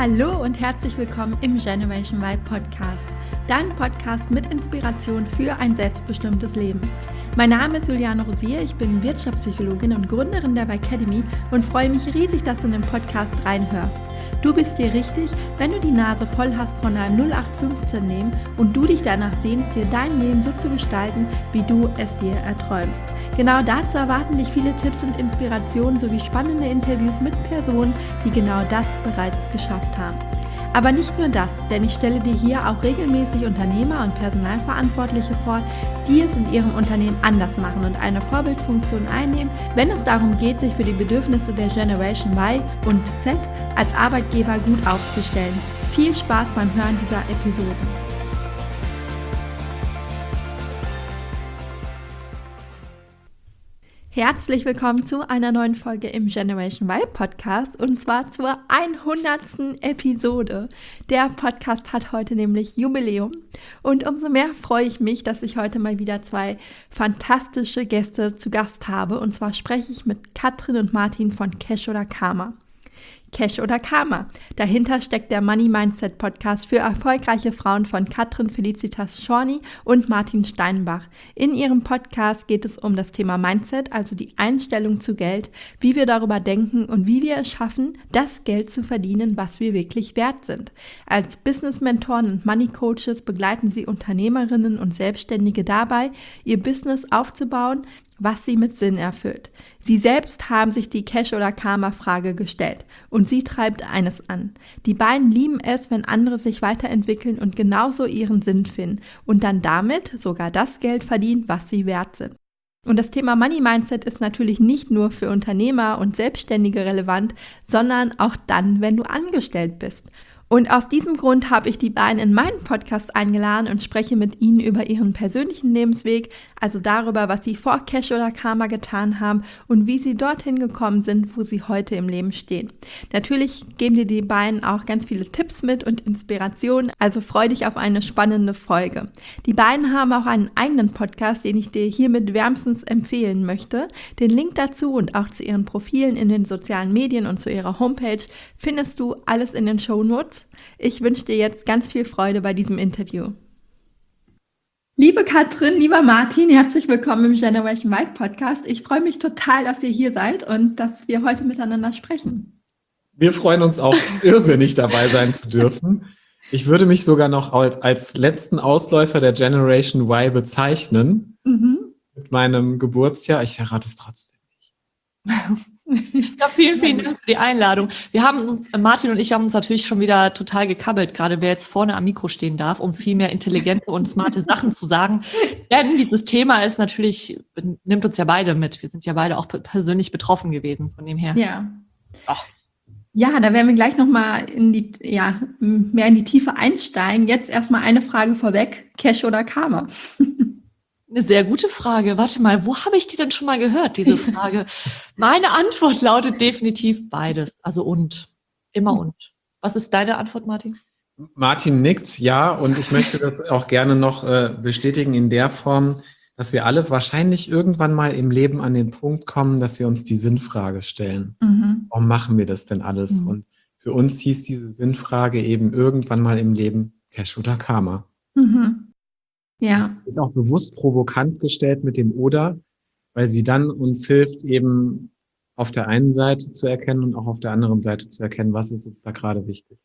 Hallo und herzlich willkommen im Generation Y Podcast, dein Podcast mit Inspiration für ein selbstbestimmtes Leben. Mein Name ist Juliane Rosier, ich bin Wirtschaftspsychologin und Gründerin der Y-Academy und freue mich riesig, dass du in den Podcast reinhörst. Du bist dir richtig, wenn du die Nase voll hast von einem 0815-Leben und du dich danach sehnst, dir dein Leben so zu gestalten, wie du es dir erträumst. Genau dazu erwarten dich viele Tipps und Inspirationen sowie spannende Interviews mit Personen, die genau das bereits geschafft haben. Aber nicht nur das, denn ich stelle dir hier auch regelmäßig Unternehmer und Personalverantwortliche vor, die es in ihrem Unternehmen anders machen und eine Vorbildfunktion einnehmen, wenn es darum geht, sich für die Bedürfnisse der Generation Y und Z als Arbeitgeber gut aufzustellen. Viel Spaß beim Hören dieser Episode. Herzlich willkommen zu einer neuen Folge im Generation Y Podcast und zwar zur 100. Episode. Der Podcast hat heute nämlich Jubiläum und umso mehr freue ich mich, dass ich heute mal wieder zwei fantastische Gäste zu Gast habe. Und zwar spreche ich mit Katrin und Martin von Cash oder Karma. Cash oder Karma. Dahinter steckt der Money Mindset Podcast für erfolgreiche Frauen von Katrin Felicitas Schorny und Martin Steinbach. In ihrem Podcast geht es um das Thema Mindset, also die Einstellung zu Geld, wie wir darüber denken und wie wir es schaffen, das Geld zu verdienen, was wir wirklich wert sind. Als Business-Mentoren und Money-Coaches begleiten sie Unternehmerinnen und Selbstständige dabei, ihr Business aufzubauen, was sie mit Sinn erfüllt. Sie selbst haben sich die Cash- oder Karma-Frage gestellt und sie treibt eines an. Die beiden lieben es, wenn andere sich weiterentwickeln und genauso ihren Sinn finden und dann damit sogar das Geld verdienen, was sie wert sind. Und das Thema Money Mindset ist natürlich nicht nur für Unternehmer und Selbstständige relevant, sondern auch dann, wenn du angestellt bist. Und aus diesem Grund habe ich die beiden in meinen Podcast eingeladen und spreche mit ihnen über ihren persönlichen Lebensweg, also darüber, was sie vor Cash oder Karma getan haben und wie sie dorthin gekommen sind, wo sie heute im Leben stehen. Natürlich geben dir die beiden auch ganz viele Tipps mit und Inspirationen, also freu dich auf eine spannende Folge. Die beiden haben auch einen eigenen Podcast, den ich dir hiermit wärmstens empfehlen möchte. Den Link dazu und auch zu ihren Profilen in den sozialen Medien und zu ihrer Homepage findest du alles in den Shownotes. Ich wünsche dir jetzt ganz viel Freude bei diesem Interview. Liebe Katrin, lieber Martin, herzlich willkommen im Generation Y Podcast. Ich freue mich total, dass ihr hier seid und dass wir heute miteinander sprechen. Wir freuen uns auch irrsinnig dabei sein zu dürfen. Ich würde mich sogar noch als letzten Ausläufer der Generation Y bezeichnen. Mit meinem Geburtsjahr. Ich verrate es trotzdem nicht. Ja, vielen Dank für die Einladung. Martin und ich haben uns natürlich schon wieder total gekabbelt, gerade wer jetzt vorne am Mikro stehen darf, um viel mehr intelligente und smarte Sachen zu sagen. Denn dieses Thema ist natürlich, nimmt uns ja beide mit. Wir sind ja beide auch persönlich betroffen gewesen, von dem her. Ja. Ach. Ja, da werden wir gleich nochmal mehr in die Tiefe einsteigen. Jetzt erstmal eine Frage vorweg. Cash oder Karma? Eine sehr gute Frage. Warte mal, wo habe ich die denn schon mal gehört, diese Frage? Meine Antwort lautet definitiv beides. Also und. Immer und. Was ist deine Antwort, Martin? Martin nickt, ja. Und ich möchte das auch gerne noch bestätigen in der Form, dass wir alle wahrscheinlich irgendwann mal im Leben an den Punkt kommen, dass wir uns die Sinnfrage stellen. Warum machen wir das denn alles? Und für uns hieß diese Sinnfrage eben irgendwann mal im Leben Cash oder Karma. Ja. Ist auch bewusst provokant gestellt mit dem Oder, weil sie dann uns hilft, eben auf der einen Seite zu erkennen und auch auf der anderen Seite zu erkennen, was ist uns da gerade wichtig.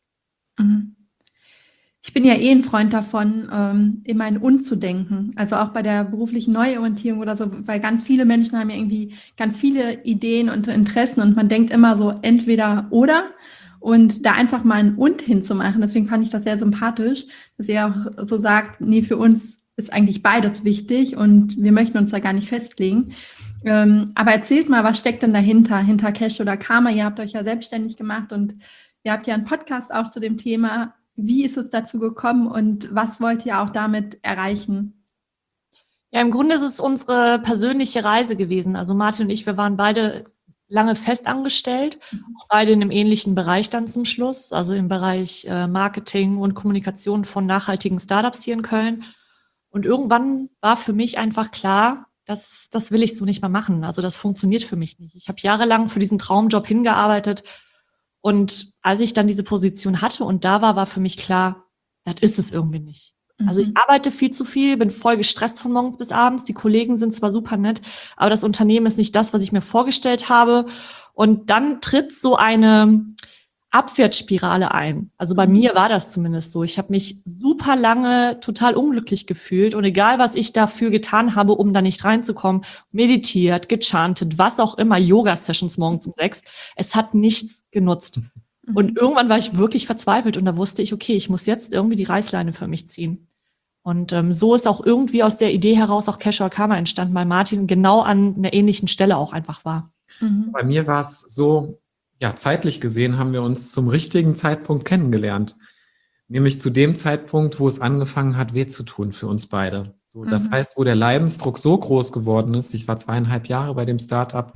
Ich bin ja ein Freund davon, immer in Und zu denken. Also auch bei der beruflichen Neuorientierung oder so, weil ganz viele Menschen haben ja irgendwie ganz viele Ideen und Interessen und man denkt immer so entweder oder. Und da einfach mal ein Und hinzumachen, deswegen fand ich das sehr sympathisch, dass ihr auch so sagt, nee, für uns ist eigentlich beides wichtig und wir möchten uns da gar nicht festlegen. Aber erzählt mal, was steckt denn dahinter, hinter Cash oder Karma? Ihr habt euch ja selbstständig gemacht und ihr habt ja einen Podcast auch zu dem Thema. Wie ist es dazu gekommen und was wollt ihr auch damit erreichen? Ja, im Grunde ist es unsere persönliche Reise gewesen. Also Martin und ich, wir waren beide lange festangestellt, auch beide in einem ähnlichen Bereich dann zum Schluss, also im Bereich Marketing und Kommunikation von nachhaltigen Startups hier in Köln. Und irgendwann war für mich einfach klar, das will ich so nicht mehr machen. Also das funktioniert für mich nicht. Ich habe jahrelang für diesen Traumjob hingearbeitet Und als ich dann diese Position hatte und da war für mich klar, das ist es irgendwie nicht. Also ich arbeite viel zu viel, bin voll gestresst von morgens bis abends. Die Kollegen sind zwar super nett, aber das Unternehmen ist nicht das, was ich mir vorgestellt habe. Und dann tritt so eine Abwärtsspirale ein. Also bei mir war das zumindest so. Ich habe mich super lange total unglücklich gefühlt und egal, was ich dafür getan habe, um da nicht reinzukommen, meditiert, gechantet, was auch immer, Yoga-Sessions morgens um 6, es hat nichts genutzt. Und irgendwann war ich wirklich verzweifelt und da wusste ich, okay, ich muss jetzt irgendwie die Reißleine für mich ziehen. Und so ist auch irgendwie aus der Idee heraus auch Casual Karma entstanden, weil Martin genau an einer ähnlichen Stelle auch einfach war. Bei mir war es so, ja, zeitlich gesehen haben wir uns zum richtigen Zeitpunkt kennengelernt. Nämlich zu dem Zeitpunkt, wo es angefangen hat, weh zu tun für uns beide. So, das heißt, wo der Leidensdruck so groß geworden ist, ich war 2,5 Jahre bei dem Startup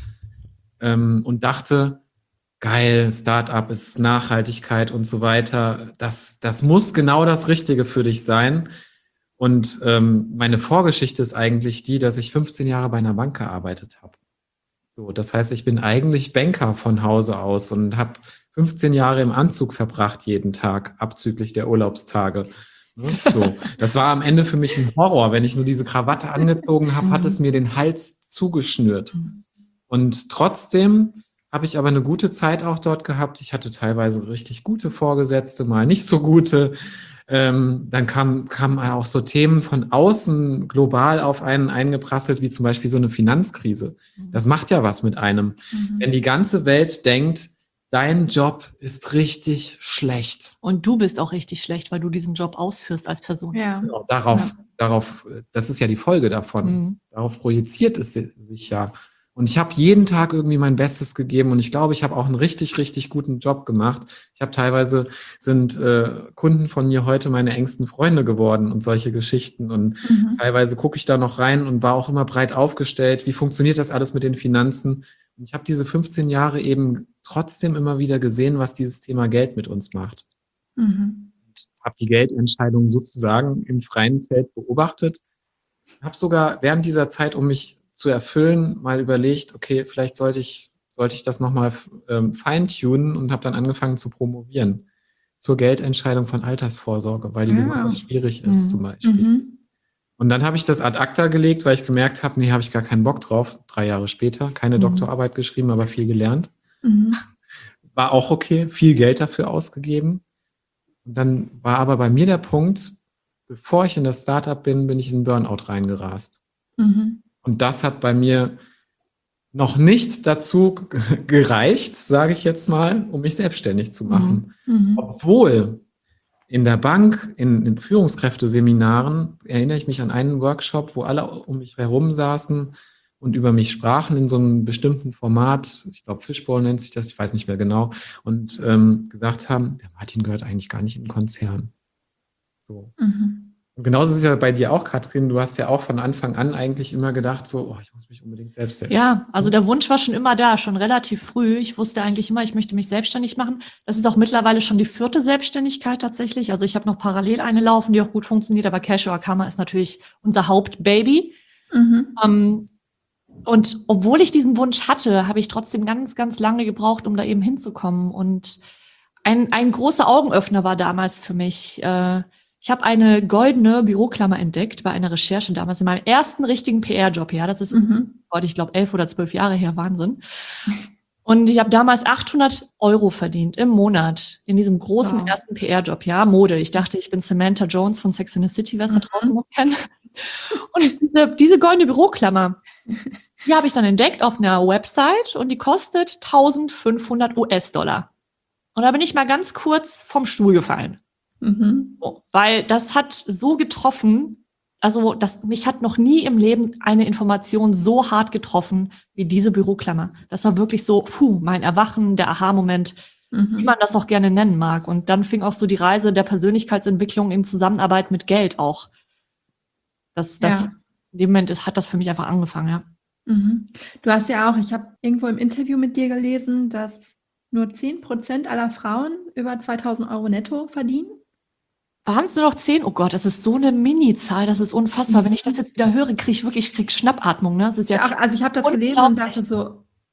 und dachte, geil, Startup ist Nachhaltigkeit und so weiter. Das muss genau das Richtige für dich sein. Und meine Vorgeschichte ist eigentlich die, dass ich 15 Jahre bei einer Bank gearbeitet habe. So, das heißt, ich bin eigentlich Banker von Hause aus und habe 15 Jahre im Anzug verbracht jeden Tag, abzüglich der Urlaubstage. So, das war am Ende für mich ein Horror. Wenn ich nur diese Krawatte angezogen habe, hat es mir den Hals zugeschnürt. Und trotzdem habe ich aber eine gute Zeit auch dort gehabt. Ich hatte teilweise richtig gute Vorgesetzte, mal nicht so gute. Dann kamen auch so Themen von außen global auf einen eingeprasselt, wie zum Beispiel so eine Finanzkrise. Das macht ja was mit einem. Wenn die ganze Welt denkt, dein Job ist richtig schlecht. Und du bist auch richtig schlecht, weil du diesen Job ausführst als Person. Ja. Genau, darauf, das ist ja die Folge davon. Darauf projiziert es sich ja. Und ich habe jeden Tag irgendwie mein Bestes gegeben und ich glaube, ich habe auch einen richtig, richtig guten Job gemacht. Ich habe teilweise sind Kunden von mir heute meine engsten Freunde geworden und solche Geschichten. Und teilweise gucke ich da noch rein und war auch immer breit aufgestellt. Wie funktioniert das alles mit den Finanzen? Und ich habe diese 15 Jahre eben trotzdem immer wieder gesehen, was dieses Thema Geld mit uns macht. Und habe die Geldentscheidungen sozusagen im freien Feld beobachtet. Habe sogar während dieser Zeit, um mich zu erfüllen, mal überlegt, okay, vielleicht sollte ich das nochmal feintunen und habe dann angefangen zu promovieren zur Geldentscheidung von Altersvorsorge, weil die besonders schwierig ist zum Beispiel. Und dann habe ich das ad acta gelegt, weil ich gemerkt habe, nee, habe ich gar keinen Bock drauf. 3 Jahre später, keine Doktorarbeit geschrieben, aber viel gelernt. War auch okay, viel Geld dafür ausgegeben. Und dann war aber bei mir der Punkt, bevor ich in das Startup bin ich in Burnout reingerast. Und das hat bei mir noch nicht dazu gereicht, sage ich jetzt mal, um mich selbstständig zu machen. Obwohl in der Bank, in Führungskräfteseminaren, erinnere ich mich an einen Workshop, wo alle um mich herum saßen und über mich sprachen in so einem bestimmten Format, ich glaube Fishbowl nennt sich das, ich weiß nicht mehr genau, und gesagt haben, der Martin gehört eigentlich gar nicht in den Konzern. So. Und genauso ist es ja bei dir auch, Katrin. Du hast ja auch von Anfang an eigentlich immer gedacht, so, ich muss mich unbedingt selbstständig machen. Ja, also der Wunsch war schon immer da, schon relativ früh. Ich wusste eigentlich immer, ich möchte mich selbstständig machen. Das ist auch mittlerweile schon die 4. Selbstständigkeit tatsächlich. Also ich habe noch parallel eine laufen, die auch gut funktioniert, aber Casual Karma ist natürlich unser Hauptbaby. Und obwohl ich diesen Wunsch hatte, habe ich trotzdem ganz, ganz lange gebraucht, um da eben hinzukommen. Und ein großer Augenöffner war damals für mich, ich habe eine goldene Büroklammer entdeckt bei einer Recherche damals in meinem ersten richtigen PR-Job. Ja, das ist heute, ich glaube, 11 oder 12 Jahre her, Wahnsinn. Und ich habe damals 800 € verdient im Monat in diesem großen ersten PR-Job. Ja, Mode. Ich dachte, ich bin Samantha Jones von Sex and the City, wer es da draußen noch kennt. Und diese goldene Büroklammer, die habe ich dann entdeckt auf einer Website und die kostet 1.500 US-Dollar. Und da bin ich mal ganz kurz vom Stuhl gefallen. Weil das hat so getroffen, also mich hat noch nie im Leben eine Information so hart getroffen wie diese Büroklammer. Das war wirklich so, mein Erwachen, der Aha-Moment, wie man das auch gerne nennen mag. Und dann fing auch so die Reise der Persönlichkeitsentwicklung in Zusammenarbeit mit Geld auch. In dem Moment hat das für mich einfach angefangen, ja. Du hast ja auch, ich habe irgendwo im Interview mit dir gelesen, dass nur 10% aller Frauen über 2.000 € netto verdienen. Waren es nur noch 10? Oh Gott, das ist so eine Mini-Zahl, das ist unfassbar. Wenn ich das jetzt wieder höre, krieg ich Schnappatmung. Ne? Das ist also ich habe das gelesen und dachte so,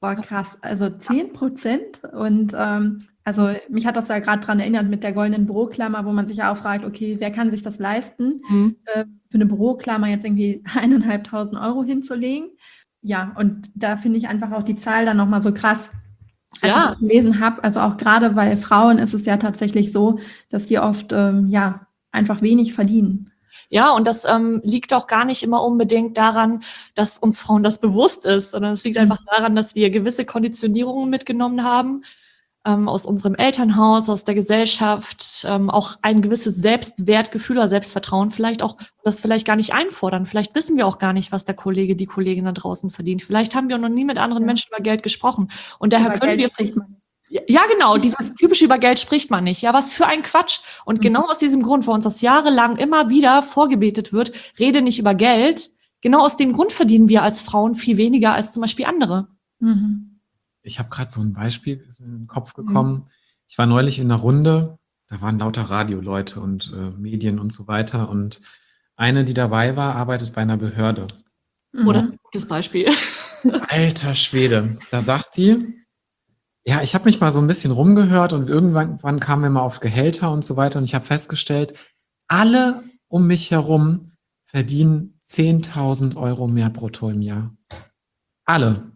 Boah, krass. Also 10%. Und also mich hat das ja gerade dran erinnert mit der goldenen Büroklammer, wo man sich ja auch fragt, okay, wer kann sich das leisten, für eine Büroklammer jetzt irgendwie 1.500 Euro hinzulegen? Ja, und da finde ich einfach auch die Zahl dann nochmal so krass, als ich das gelesen habe. Also auch gerade bei Frauen ist es ja tatsächlich so, dass die oft einfach wenig verdienen. Ja, und das liegt auch gar nicht immer unbedingt daran, dass uns Frauen das bewusst ist, sondern es liegt einfach daran, dass wir gewisse Konditionierungen mitgenommen haben, aus unserem Elternhaus, aus der Gesellschaft, auch ein gewisses Selbstwertgefühl oder Selbstvertrauen vielleicht auch, das vielleicht gar nicht einfordern. Vielleicht wissen wir auch gar nicht, was der Kollege, die Kollegin da draußen verdient. Vielleicht haben wir noch nie mit anderen Menschen über Geld gesprochen. Und daher können wir... Ja, genau, dieses typische über Geld spricht man nicht. Ja, was für ein Quatsch. Und genau aus diesem Grund, wo uns das jahrelang immer wieder vorgebetet wird, rede nicht über Geld, genau aus dem Grund verdienen wir als Frauen viel weniger als zum Beispiel andere. Ich habe gerade so ein Beispiel in den Kopf gekommen. Ich war neulich in einer Runde, da waren lauter Radioleute und Medien und so weiter. Und eine, die dabei war, arbeitet bei einer Behörde. Oder das Beispiel. Alter Schwede, da sagt die, ja, ich habe mich mal so ein bisschen rumgehört und irgendwann kamen wir mal auf Gehälter und so weiter und ich habe festgestellt, alle um mich herum verdienen 10.000 Euro mehr brutto im Jahr. Alle.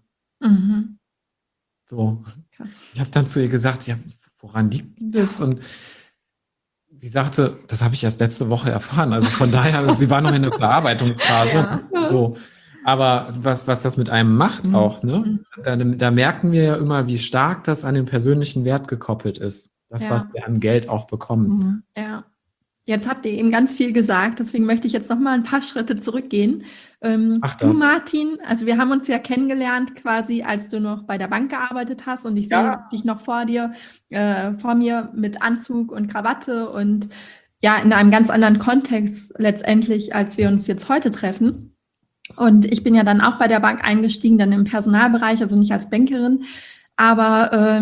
So. Krass. Ich habe dann zu ihr gesagt, ja, woran liegt das? Und sie sagte, das habe ich erst letzte Woche erfahren. Also von daher, sie war noch in der Bearbeitungsphase. So. Aber was das mit einem macht auch, ne? Da merken wir ja immer, wie stark das an den persönlichen Wert gekoppelt ist. Das, was wir an Geld auch bekommen. Ja. Jetzt habt ihr eben ganz viel gesagt, deswegen möchte ich jetzt noch mal ein paar Schritte zurückgehen. Du, Martin, also wir haben uns ja kennengelernt quasi, als du noch bei der Bank gearbeitet hast und ich sehe dich noch vor mir mit Anzug und Krawatte und ja, in einem ganz anderen Kontext letztendlich, als wir uns jetzt heute treffen. Und ich bin ja dann auch bei der Bank eingestiegen, dann im Personalbereich, also nicht als Bankerin. Aber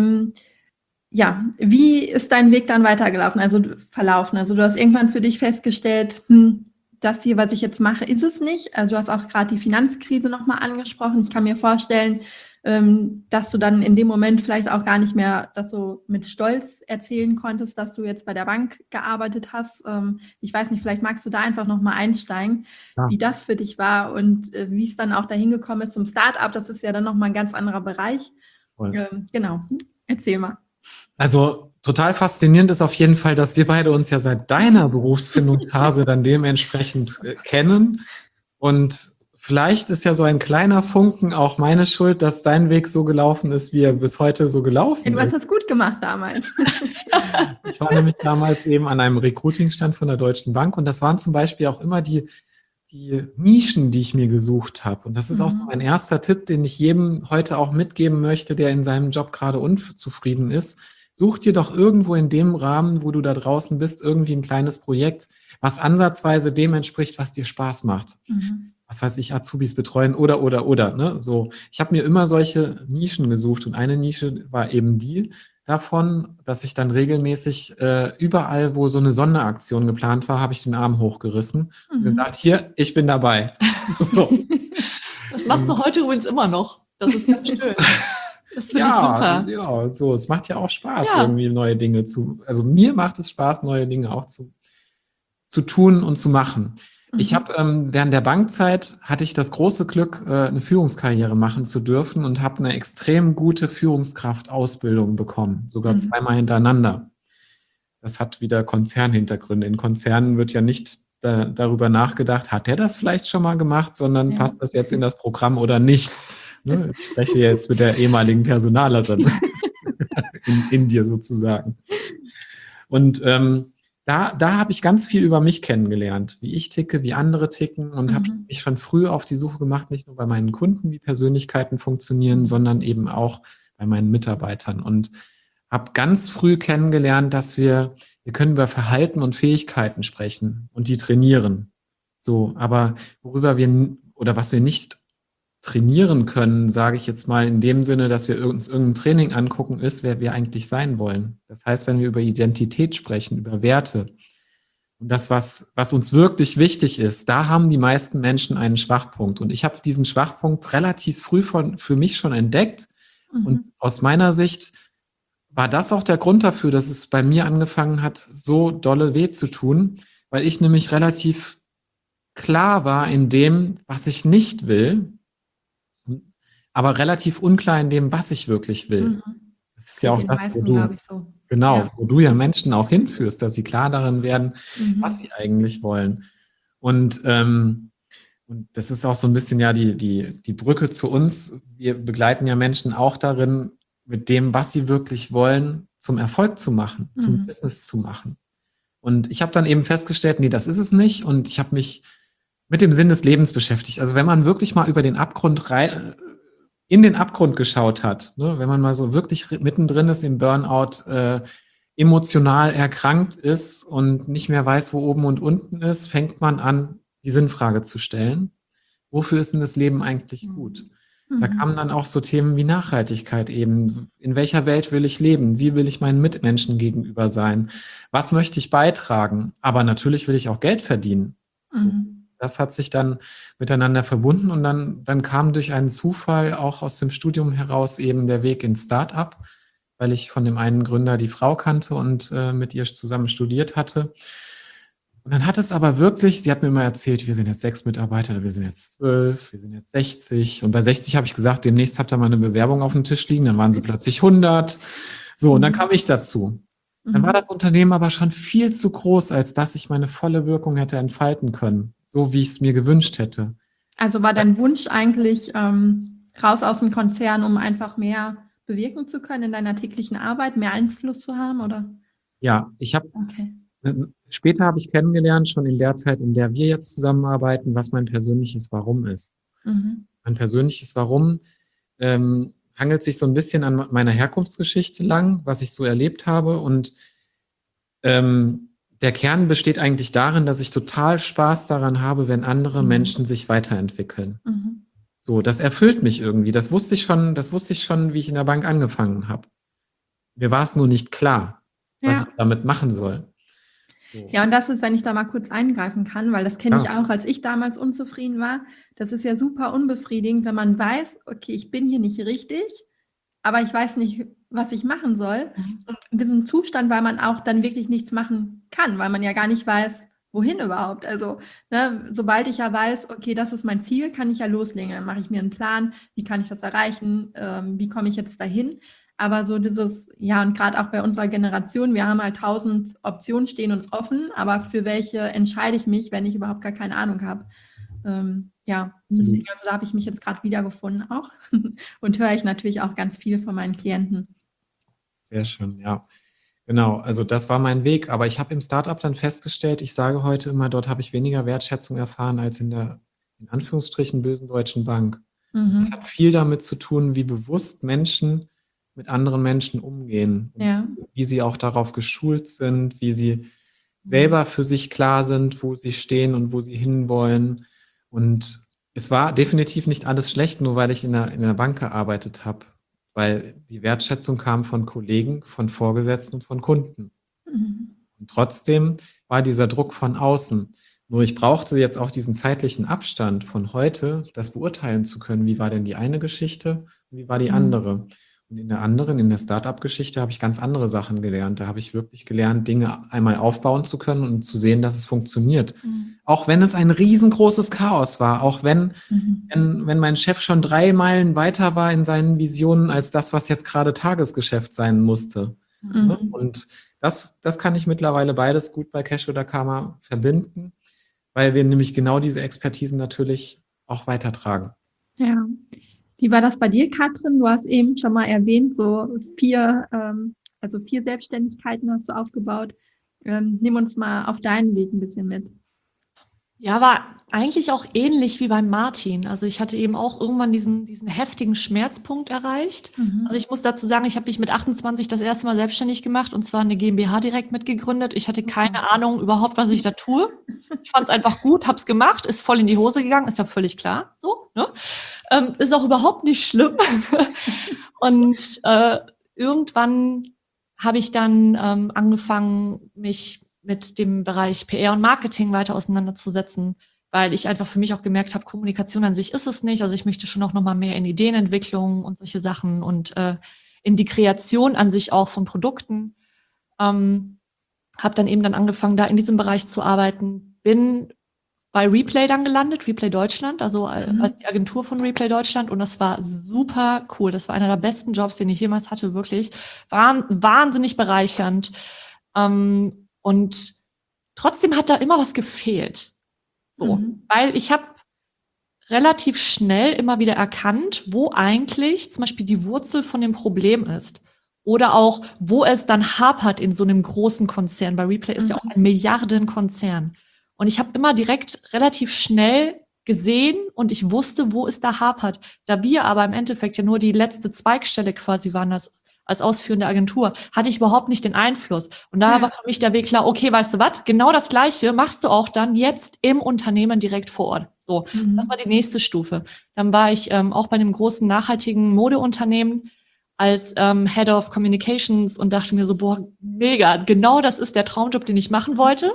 wie ist dein Weg dann weitergelaufen, also verlaufen? Also du hast irgendwann für dich festgestellt, das hier, was ich jetzt mache, ist es nicht. Also du hast auch gerade die Finanzkrise nochmal angesprochen. Ich kann mir vorstellen, dass du dann in dem Moment vielleicht auch gar nicht mehr das so mit Stolz erzählen konntest, dass du jetzt bei der Bank gearbeitet hast. Ich weiß nicht, vielleicht magst du da einfach nochmal einsteigen, wie das für dich war und wie es dann auch dahin gekommen ist zum Start-up. Das ist ja dann nochmal ein ganz anderer Bereich. Genau, erzähl mal. Also total faszinierend ist auf jeden Fall, dass wir beide uns ja seit deiner Berufsfindungsphase dann dementsprechend kennen. Und vielleicht ist ja so ein kleiner Funken auch meine Schuld, dass dein Weg so gelaufen ist, wie er bis heute so gelaufen ist. Du hast das gut gemacht damals. Ich war nämlich damals eben an einem Recruiting-Stand von der Deutschen Bank und das waren zum Beispiel auch immer die Nischen, die ich mir gesucht habe. Und das ist auch so mein erster Tipp, den ich jedem heute auch mitgeben möchte, der in seinem Job gerade unzufrieden ist. Such dir doch irgendwo in dem Rahmen, wo du da draußen bist, irgendwie ein kleines Projekt, was ansatzweise dem entspricht, was dir Spaß macht. Was weiß ich, Azubis betreuen oder, ne? So. Ich habe mir immer solche Nischen gesucht und eine Nische war eben die davon, dass ich dann regelmäßig überall, wo so eine Sonderaktion geplant war, habe ich den Arm hochgerissen und gesagt, hier, ich bin dabei. So. Das machst du heute übrigens immer noch. Das ist ganz schön. Das finde ich super. Ja, so, es macht ja auch Spaß, irgendwie neue Dinge also mir macht es Spaß, neue Dinge auch zu tun und zu machen. Ich habe während der Bankzeit hatte ich das große Glück, eine Führungskarriere machen zu dürfen und habe eine extrem gute Führungskraftausbildung bekommen, sogar zweimal hintereinander. Das hat wieder Konzernhintergründe. In Konzernen wird ja nicht darüber nachgedacht, hat der das vielleicht schon mal gemacht, sondern passt das jetzt in das Programm oder nicht. Ne? Ich spreche jetzt mit der ehemaligen Personalerin in dir sozusagen. Und da habe ich ganz viel über mich kennengelernt, wie ich ticke, wie andere ticken und habe mich schon früh auf die Suche gemacht, nicht nur bei meinen Kunden, wie Persönlichkeiten funktionieren, sondern eben auch bei meinen Mitarbeitern und habe ganz früh kennengelernt, dass wir können über Verhalten und Fähigkeiten sprechen und die trainieren. So, aber was wir nicht trainieren können, sage ich jetzt mal in dem Sinne, dass wir uns irgendein Training angucken, ist, wer wir eigentlich sein wollen. Das heißt, wenn wir über Identität sprechen, über Werte und das, was uns wirklich wichtig ist, da haben die meisten Menschen einen Schwachpunkt. Und ich habe diesen Schwachpunkt relativ früh für mich schon entdeckt, Und aus meiner Sicht war das auch der Grund dafür, dass es bei mir angefangen hat, so dolle weh zu tun, weil ich nämlich relativ klar war in dem, was ich nicht will, aber relativ unklar in dem, was ich wirklich will. Das ist ja auch Den das, meisten, glaube ich, so. genau, Ja. wo du ja Menschen auch hinführst, dass sie klar darin werden, was sie eigentlich wollen. Und das ist auch so ein bisschen ja die Brücke zu uns. Wir begleiten ja Menschen auch darin, mit dem, was sie wirklich wollen, zum Erfolg zu machen, zum Business zu machen. Und ich habe dann eben festgestellt, nee, das ist es nicht. Und ich habe mich mit dem Sinn des Lebens beschäftigt. Also wenn man wirklich mal über den Abgrund in den Abgrund geschaut hat, ne, wenn man mal so wirklich mittendrin ist im Burnout, emotional erkrankt ist und nicht mehr weiß, wo oben und unten ist, fängt man an, die Sinnfrage zu stellen. Wofür ist denn das Leben eigentlich gut? Da kamen dann auch so Themen wie Nachhaltigkeit eben. In welcher Welt will ich leben? Wie will ich meinen Mitmenschen gegenüber sein? Was möchte ich beitragen? Aber natürlich will ich auch Geld verdienen. So, das hat sich dann miteinander verbunden und dann kam durch einen Zufall auch aus dem Studium heraus eben der Weg ins Start-up, weil ich von dem einen Gründer die Frau kannte und mit ihr zusammen studiert hatte. Und dann hat es aber wirklich, sie hat mir immer erzählt, wir sind jetzt 6 Mitarbeiter, wir sind jetzt 12, wir sind jetzt 60. Und bei 60 habe ich gesagt, demnächst habt ihr mal eine Bewerbung auf dem Tisch liegen, dann waren sie plötzlich 100. So, und dann kam ich dazu. Dann war das Unternehmen aber schon viel zu groß, als dass ich meine volle Wirkung hätte entfalten können, so wie ich es mir gewünscht hätte. Also war dein Wunsch eigentlich raus aus dem Konzern, um einfach mehr bewirken zu können in deiner täglichen Arbeit, mehr Einfluss zu haben, oder? Ja, später habe ich kennengelernt, schon in der Zeit, in der wir jetzt zusammenarbeiten, was mein persönliches Warum ist. Mein persönliches Warum hangelt sich so ein bisschen an meiner Herkunftsgeschichte lang, was ich so erlebt habe. Und der Kern besteht eigentlich darin, dass ich total Spaß daran habe, wenn andere Menschen sich weiterentwickeln. So, das erfüllt mich irgendwie. Das wusste ich schon, wie ich in der Bank angefangen habe. Mir war es nur nicht klar, was ich damit machen soll. So. Ja, und das ist, wenn ich da mal kurz eingreifen kann, weil das kenne ich auch, als ich damals unzufrieden war. Das ist ja super unbefriedigend, wenn man weiß, okay, ich bin hier nicht richtig, aber ich weiß nicht, was ich machen soll. Und in diesem Zustand, weil man auch dann wirklich nichts machen kann, weil man ja gar nicht weiß, wohin überhaupt. Also, ne, sobald ich ja weiß, okay, das ist mein Ziel, kann ich ja loslegen. Dann mache ich mir einen Plan, wie kann ich das erreichen, wie komme ich jetzt dahin. Aber so dieses, ja, und gerade auch bei unserer Generation, wir haben halt 1000 Optionen, stehen uns offen, aber für welche entscheide ich mich, wenn ich überhaupt gar keine Ahnung habe? Deswegen, also da habe ich mich jetzt gerade wiedergefunden auch und höre ich natürlich auch ganz viel von meinen Klienten. Sehr schön, ja. Genau, also das war mein Weg, aber ich habe im Startup dann festgestellt, ich sage heute immer, dort habe ich weniger Wertschätzung erfahren als in der, in Anführungsstrichen, bösen Deutschen Bank. Das hat viel damit zu tun, wie bewusst Menschen mit anderen Menschen umgehen, wie sie auch darauf geschult sind, wie sie selber für sich klar sind, wo sie stehen und wo sie hinwollen. Und es war definitiv nicht alles schlecht, nur weil ich in der Bank gearbeitet habe, weil die Wertschätzung kam von Kollegen, von Vorgesetzten und von Kunden. Und trotzdem war dieser Druck von außen. Nur ich brauchte jetzt auch diesen zeitlichen Abstand von heute, das beurteilen zu können, wie war denn die eine Geschichte und wie war die andere. Und in der Startup-Geschichte, habe ich ganz andere Sachen gelernt. Da habe ich wirklich gelernt, Dinge einmal aufbauen zu können und zu sehen, dass es funktioniert. Auch wenn es ein riesengroßes Chaos war, auch wenn mein Chef schon 3 Meilen weiter war in seinen Visionen als das, was jetzt gerade Tagesgeschäft sein musste. Und das kann ich mittlerweile beides gut bei Cash oder Karma verbinden, weil wir nämlich genau diese Expertisen natürlich auch weitertragen. Ja. Wie war das bei dir, Katrin? Du hast eben schon mal erwähnt, so 4 Selbstständigkeiten hast du aufgebaut. Nimm uns mal auf deinen Weg ein bisschen mit. Ja, war eigentlich auch ähnlich wie beim Martin. Also ich hatte eben auch irgendwann diesen heftigen Schmerzpunkt erreicht. Also ich muss dazu sagen, ich habe mich mit 28 das erste Mal selbstständig gemacht und zwar eine GmbH direkt mitgegründet. Ich hatte keine Ahnung überhaupt, was ich da tue. Ich fand es einfach gut, habe es gemacht, ist voll in die Hose gegangen, ist ja völlig klar, so, ne? Ist auch überhaupt nicht schlimm. Und irgendwann habe ich dann angefangen, mich mit dem Bereich PR und Marketing weiter auseinanderzusetzen, weil ich einfach für mich auch gemerkt habe, Kommunikation an sich ist es nicht. Also ich möchte schon auch nochmal mehr in Ideenentwicklung und solche Sachen und in die Kreation an sich auch von Produkten. Habe dann eben angefangen, da in diesem Bereich zu arbeiten. Bin bei Replay dann gelandet, Replay Deutschland, also als die Agentur von Replay Deutschland. Und das war super cool. Das war einer der besten Jobs, den ich jemals hatte, wirklich. Wahnsinnig bereichernd. Und trotzdem hat da immer was gefehlt. So, weil ich habe relativ schnell immer wieder erkannt, wo eigentlich zum Beispiel die Wurzel von dem Problem ist. Oder auch, wo es dann hapert in so einem großen Konzern. Bei Replay ist ja auch ein Milliardenkonzern. Und ich habe immer direkt relativ schnell gesehen und ich wusste, wo es da hapert. Da wir aber im Endeffekt ja nur die letzte Zweigstelle quasi waren als ausführende Agentur, hatte ich überhaupt nicht den Einfluss. Und da war für mich der Weg klar, okay, weißt du was, genau das Gleiche machst du auch dann jetzt im Unternehmen direkt vor Ort. So, das war die nächste Stufe. Dann war ich auch bei einem großen nachhaltigen Modeunternehmen als Head of Communications und dachte mir so, boah, mega, genau das ist der Traumjob, den ich machen wollte.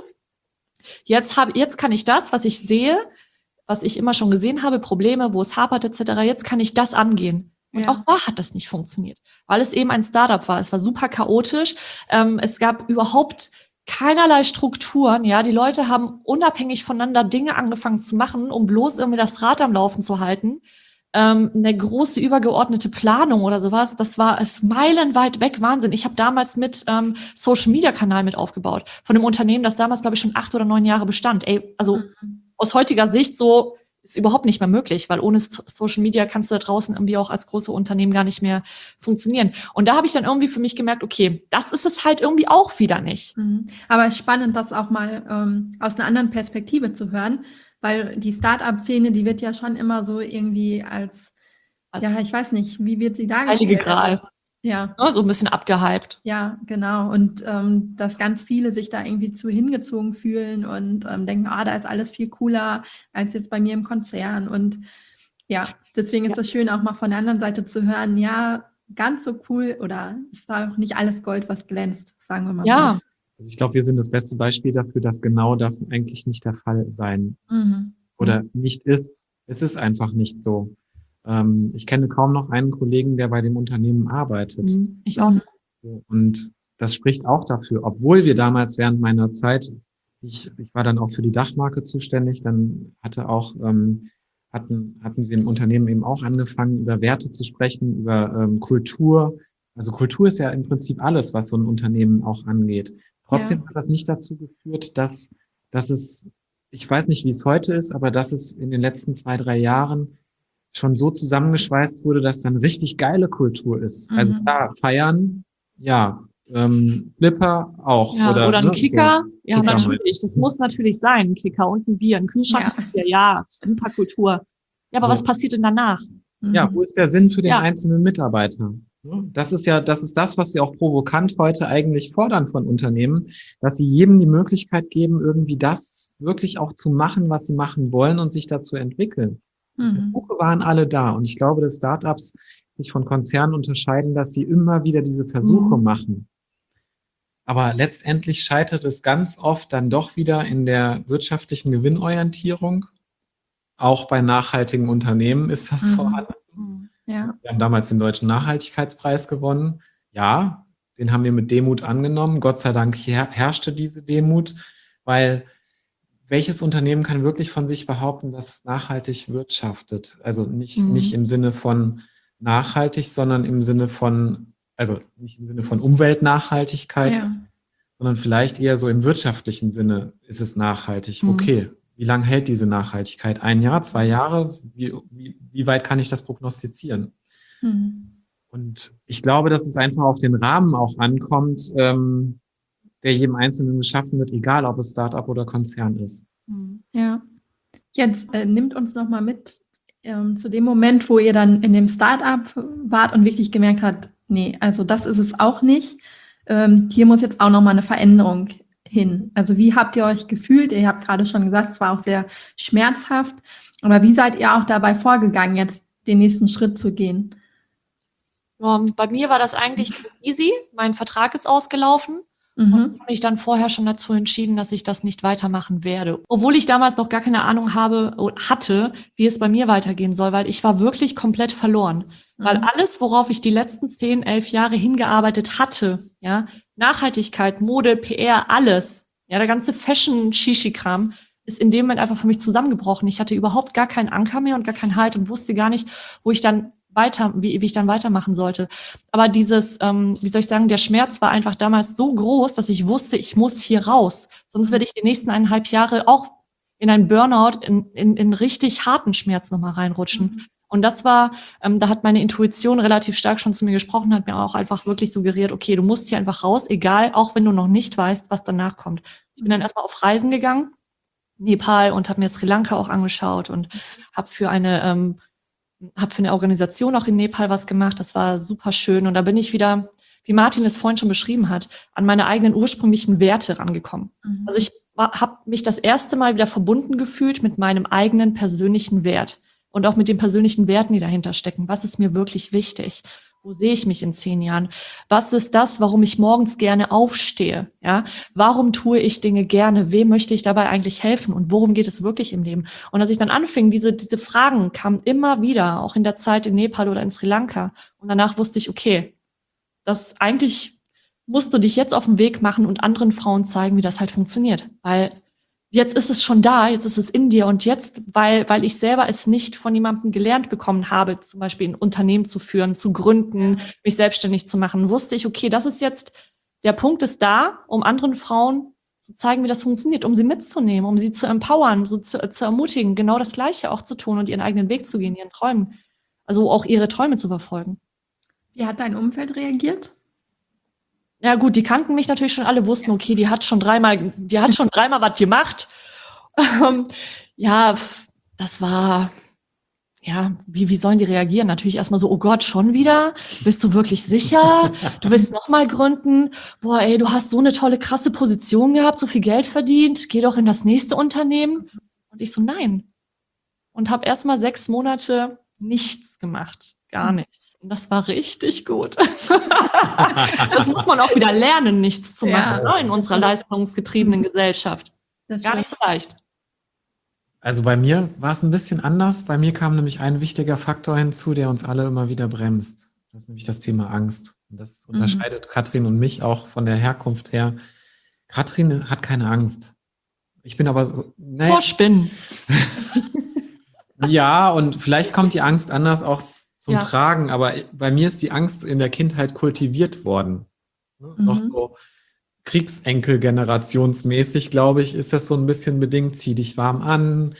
Jetzt kann ich das, was ich sehe, was ich immer schon gesehen habe, Probleme, wo es hapert etc., jetzt kann ich das angehen. Und auch da hat das nicht funktioniert, weil es eben ein Startup war. Es war super chaotisch. Es gab überhaupt keinerlei Strukturen. Ja, die Leute haben unabhängig voneinander Dinge angefangen zu machen, um bloß irgendwie das Rad am Laufen zu halten. Eine große übergeordnete Planung oder sowas, das war meilenweit weg, Wahnsinn. Ich habe damals mit Social-Media-Kanal mit aufgebaut von einem Unternehmen, das damals, glaube ich, schon 8 oder 9 Jahre bestand. Also aus heutiger Sicht so ist überhaupt nicht mehr möglich, weil ohne Social Media kannst du da draußen irgendwie auch als große Unternehmen gar nicht mehr funktionieren. Und da habe ich dann irgendwie für mich gemerkt, okay, das ist es halt irgendwie auch wieder nicht. Aber spannend, das auch mal aus einer anderen Perspektive zu hören, weil die Start-up-Szene, die wird ja schon immer so irgendwie als, ja, ich weiß nicht, wie wird sie dargestellt? Heilige Gral. Ja. So ein bisschen abgehypt. Ja, genau. Und dass ganz viele sich da irgendwie zu hingezogen fühlen und denken, da ist alles viel cooler als jetzt bei mir im Konzern. Und ja, deswegen ist es schön, auch mal von der anderen Seite zu hören, ja, ganz so cool oder ist auch nicht alles Gold, was glänzt, sagen wir mal so. Ja. Also ich glaube, wir sind das beste Beispiel dafür, dass genau das eigentlich nicht der Fall sein oder nicht ist. Es ist einfach nicht so. Ich kenne kaum noch einen Kollegen, der bei dem Unternehmen arbeitet. Ich auch. Und das spricht auch dafür, obwohl wir damals während meiner Zeit, ich war dann auch für die Dachmarke zuständig, dann hatten sie im Unternehmen eben auch angefangen, über Werte zu sprechen, über Kultur. Also Kultur ist ja im Prinzip alles, was so ein Unternehmen auch angeht. Trotzdem hat das nicht dazu geführt, dass es, ich weiß nicht, wie es heute ist, aber dass es in den letzten 2, 3 Jahren schon so zusammengeschweißt wurde, dass dann richtig geile Kultur ist. Also klar, feiern, ja, Flipper auch. Ja, oder ein Kicker. So. Ja, Kicker natürlich. Das muss natürlich sein. Ein Kicker und ein Bier, ein Kühlschrankbier. Ja, super Kultur. Ja, aber was passiert denn danach? Ja, wo ist der Sinn für den einzelnen Mitarbeiter? Das ist das, was wir auch provokant heute eigentlich fordern von Unternehmen, dass sie jedem die Möglichkeit geben, irgendwie das wirklich auch zu machen, was sie machen wollen und sich dazu entwickeln. Die Versuche waren alle da und ich glaube, dass Startups sich von Konzernen unterscheiden, dass sie immer wieder diese Versuche machen. Aber letztendlich scheitert es ganz oft dann doch wieder in der wirtschaftlichen Gewinnorientierung. Auch bei nachhaltigen Unternehmen ist das vorhanden. Ja. Wir haben damals den Deutschen Nachhaltigkeitspreis gewonnen. Ja, den haben wir mit Demut angenommen. Gott sei Dank herrschte diese Demut, weil welches Unternehmen kann wirklich von sich behaupten, dass es nachhaltig wirtschaftet? Also nicht im Sinne von nachhaltig, sondern im Sinne von, also nicht im Sinne von Umweltnachhaltigkeit, sondern vielleicht eher so im wirtschaftlichen Sinne ist es nachhaltig. Okay, wie lange hält diese Nachhaltigkeit? 1 Jahr, 2 Jahre? Wie weit kann ich das prognostizieren? Und ich glaube, dass es einfach auf den Rahmen auch ankommt, der jedem Einzelnen geschaffen wird, egal ob es Startup oder Konzern ist. Ja. Jetzt nimmt uns noch mal mit zu dem Moment, wo ihr dann in dem Startup wart und wirklich gemerkt habt, nee, also das ist es auch nicht. Hier muss jetzt auch noch mal eine Veränderung hin. Also wie habt ihr euch gefühlt? Ihr habt gerade schon gesagt, es war auch sehr schmerzhaft. Aber wie seid ihr auch dabei vorgegangen, jetzt den nächsten Schritt zu gehen? Bei mir war das eigentlich easy. Mein Vertrag ist ausgelaufen Und habe mich dann vorher schon dazu entschieden, dass ich das nicht weitermachen werde. Obwohl ich damals noch gar keine Ahnung hatte, wie es bei mir weitergehen soll, weil ich war wirklich komplett verloren. Weil alles, worauf ich die letzten 10, 11 Jahre hingearbeitet hatte, ja, Nachhaltigkeit, Mode, PR, alles, ja, der ganze Fashion-Shishi-Kram, ist in dem Moment einfach für mich zusammengebrochen. Ich hatte überhaupt gar keinen Anker mehr und gar keinen Halt und wusste gar nicht, wie ich dann weitermachen sollte. Aber dieses, wie soll ich sagen, der Schmerz war einfach damals so groß, dass ich wusste, ich muss hier raus. Sonst werde ich die nächsten 1,5 Jahre auch in einen Burnout, in richtig harten Schmerz nochmal reinrutschen. Und das war, da hat meine Intuition relativ stark schon zu mir gesprochen, hat mir auch einfach wirklich suggeriert, okay, du musst hier einfach raus, egal, auch wenn du noch nicht weißt, was danach kommt. Ich bin dann erstmal auf Reisen gegangen, Nepal, und habe mir Sri Lanka auch angeschaut und habe für eine Organisation auch in Nepal was gemacht. Das war super schön. Und da bin ich wieder, wie Martin es vorhin schon beschrieben hat, an meine eigenen ursprünglichen Werte rangekommen. Also ich habe mich das erste Mal wieder verbunden gefühlt mit meinem eigenen persönlichen Wert und auch mit den persönlichen Werten, die dahinter stecken. Was ist mir wirklich wichtig? Wo sehe ich mich in 10 Jahren? Was ist das, warum ich morgens gerne aufstehe? Ja, warum tue ich Dinge gerne? Wem möchte ich dabei eigentlich helfen? Und worum geht es wirklich im Leben? Und als ich dann anfing, diese Fragen kamen immer wieder, auch in der Zeit in Nepal oder in Sri Lanka. Und danach wusste ich, okay, das eigentlich musst du dich jetzt auf den Weg machen und anderen Frauen zeigen, wie das halt funktioniert. Weil jetzt ist es schon da, jetzt ist es in dir, und jetzt, weil ich selber es nicht von jemandem gelernt bekommen habe, zum Beispiel ein Unternehmen zu führen, zu gründen, mich selbstständig zu machen, wusste ich, okay, das ist jetzt, der Punkt ist da, um anderen Frauen zu zeigen, wie das funktioniert, um sie mitzunehmen, um sie zu empowern, so zu ermutigen, genau das Gleiche auch zu tun und ihren eigenen Weg zu gehen, ihren Träumen, also auch ihre Träume zu verfolgen. Wie hat dein Umfeld reagiert? Ja gut, die kannten mich natürlich schon alle, wussten, okay, die hat schon dreimal was gemacht. Ja, das war, ja, wie sollen die reagieren? Natürlich erstmal so, oh Gott, schon wieder? Bist du wirklich sicher? Du willst nochmal gründen? Boah, ey, du hast so eine tolle, krasse Position gehabt, so viel Geld verdient, geh doch in das nächste Unternehmen. Und ich so, nein. Und habe erstmal 6 Monate nichts gemacht, gar nichts. Und das war richtig gut. Das muss man auch wieder lernen, nichts zu machen, in unserer leistungsgetriebenen Gesellschaft. Gar nicht so leicht. Also bei mir war es ein bisschen anders. Bei mir kam nämlich ein wichtiger Faktor hinzu, der uns alle immer wieder bremst. Das ist nämlich das Thema Angst. Und das unterscheidet Katrin und mich auch von der Herkunft her. Katrin hat keine Angst. Ich bin aber so, vor Spinnen. Ja, und vielleicht kommt die Angst anders auch zum Tragen, aber bei mir ist die Angst in der Kindheit kultiviert worden. Noch so Kriegsenkel-generationsmäßig, glaube ich, ist das so ein bisschen bedingt. Zieh dich warm an,